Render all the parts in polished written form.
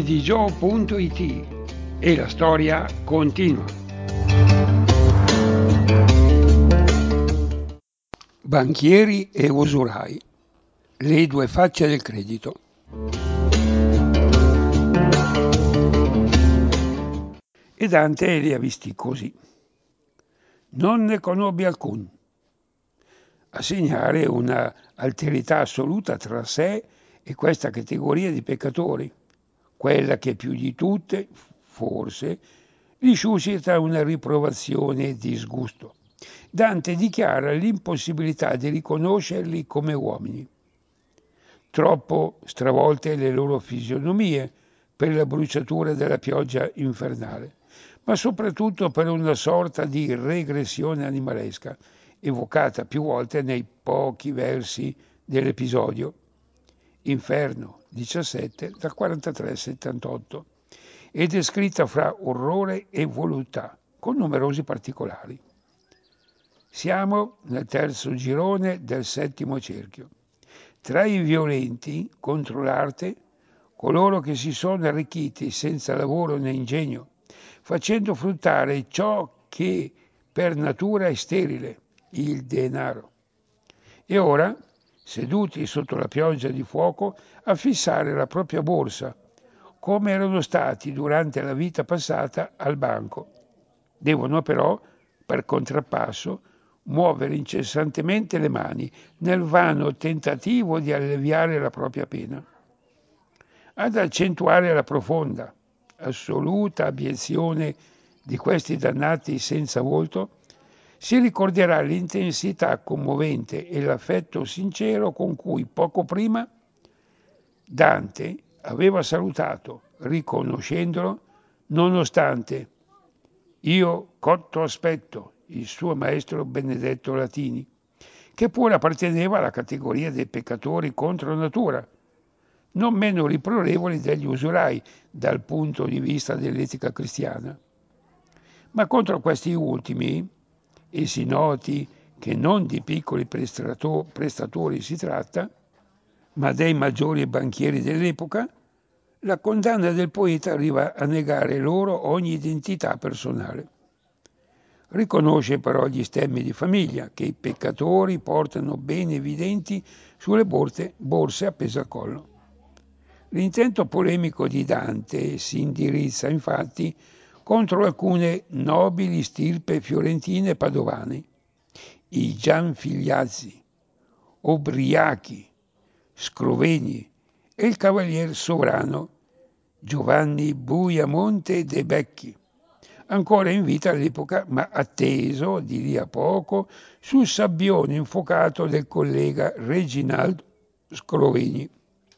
redigio.it e la storia continua. Banchieri e usurai, le due facce del credito. E Dante li ha visti così. Non ne conobbi alcun, a segnare una alterità assoluta tra sé e questa categoria di peccatori, quella che più di tutte, forse, gli suscita una riprovazione e disgusto. Dante dichiara l'impossibilità di riconoscerli come uomini. Troppo stravolte le loro fisionomie per la bruciatura della pioggia infernale, ma soprattutto per una sorta di regressione animalesca, evocata più volte nei pochi versi dell'episodio. Inferno 17 dal 43 al 78 e descritta fra orrore e voluttà, con numerosi particolari. Siamo nel terzo girone del settimo cerchio. Tra i violenti contro l'arte, coloro che si sono arricchiti senza lavoro né ingegno, facendo fruttare ciò che per natura è sterile, il denaro. E ora, seduti sotto la pioggia di fuoco, a fissare la propria borsa, come erano stati durante la vita passata al banco. Devono però, per contrappasso, muovere incessantemente le mani nel vano tentativo di alleviare la propria pena. Ad accentuare la profonda, assoluta abiezione di questi dannati senza volto, si ricorderà l'intensità commovente e l'affetto sincero con cui poco prima Dante aveva salutato, riconoscendolo, nonostante io cotto aspetto, il suo maestro Benedetto Latini, che pure apparteneva alla categoria dei peccatori contro natura, non meno riprovevoli degli usurai dal punto di vista dell'etica cristiana. Ma contro questi ultimi, e si noti che non di piccoli prestatori si tratta, ma dei maggiori banchieri dell'epoca, la condanna del poeta arriva a negare loro ogni identità personale. Riconosce però gli stemmi di famiglia che i peccatori portano ben evidenti sulle borse appese al collo. L'intento polemico di Dante si indirizza infatti contro alcune nobili stirpe fiorentine e padovane, i Gianfigliazzi, Obriachi, Scrovegni e il cavalier sovrano Giovanni Buiamonte de' Becchi, ancora in vita all'epoca ma atteso di lì a poco sul sabbione infuocato del collega Reginald Scrovegni.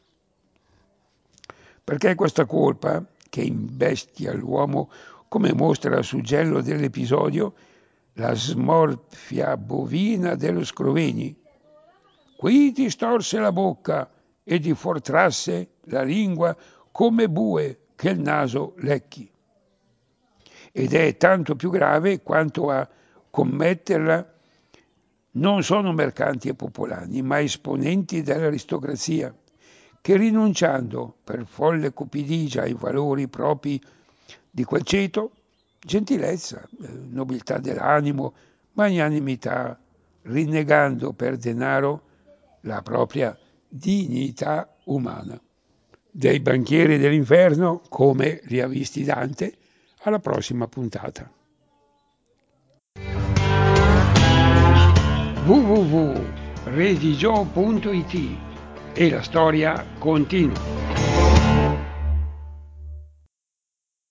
Perché questa colpa, che imbestia l'uomo come mostra il suggello dell'episodio, la smorfia bovina dello Scrovegni. Qui ti storse la bocca e ti fortrasse la lingua come bue che il naso lecchi. Ed è tanto più grave quanto a commetterla non sono mercanti e popolani, ma esponenti dell'aristocrazia, che rinunciando per folle cupidigia ai valori propri di quel ceto, gentilezza, nobiltà dell'animo, magnanimità, rinnegando per denaro la propria dignità umana. Dei banchieri dell'inferno, come li ha visti Dante, alla prossima puntata. www.redigio.it e la storia continua.